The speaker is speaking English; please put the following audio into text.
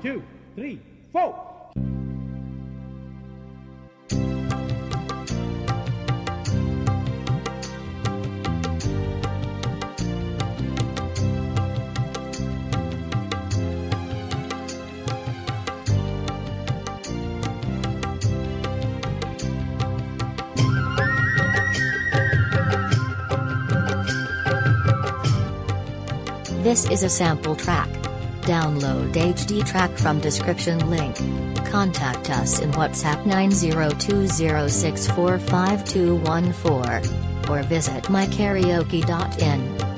2, 3, 4. This is a sample track. Download HD track from description link. Contact us in WhatsApp 9020645214 or visit mykaraoke.in.